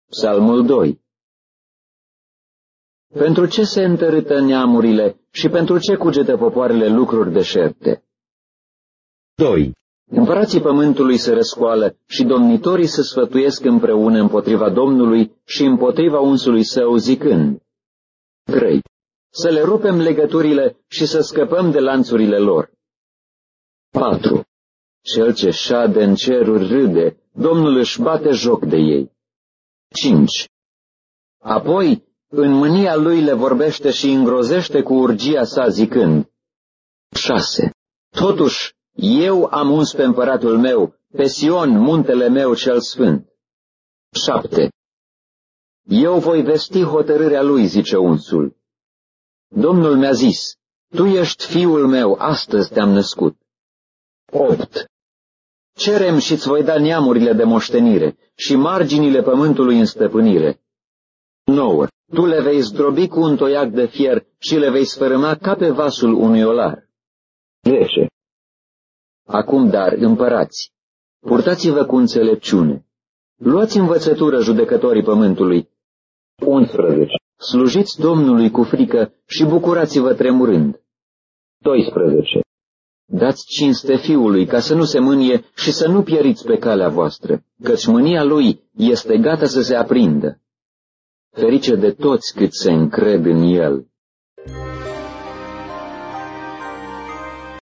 Psalmul 2. Pentru ce se întărâtă neamurile și pentru ce cugetă popoarele lucruri deșerte? 2. Împărații pământului se răscoală și domnitorii se sfătuiesc împreună împotriva Domnului și împotriva unsului său, zicând: 3. Să le rupem legăturile și să scăpăm de lanțurile lor. 4. Cel ce șade în ceruri râde, Domnul își bate joc de ei. 5. Apoi, în mânia lui le vorbește și îngrozește cu urgia sa, zicând: 6. Totuși, eu am uns pe împăratul meu, pe Sion, muntele meu cel sfânt. 7. Eu voi vesti hotărârea lui, zice unsul. Domnul mi-a zis: tu ești fiul meu, astăzi te-am născut. 8. Cerem și-ți voi da neamurile de moștenire și marginile pământului în stăpânire. 9. Tu le vei zdrobi cu un toiac de fier și le vei sfărâma ca pe vasul unui olar. 10. Acum, dar, împărați, purtați-vă cu înțelepciune. Luați învățătură, judecătorii pământului. 11. Slujiți Domnului cu frică și bucurați-vă tremurând. 12. Dați cinste Fiului, ca să nu se mânie și să nu pieriți pe calea voastră, căci mânia Lui este gata să se aprindă. Ferice de toți cât se încred în El.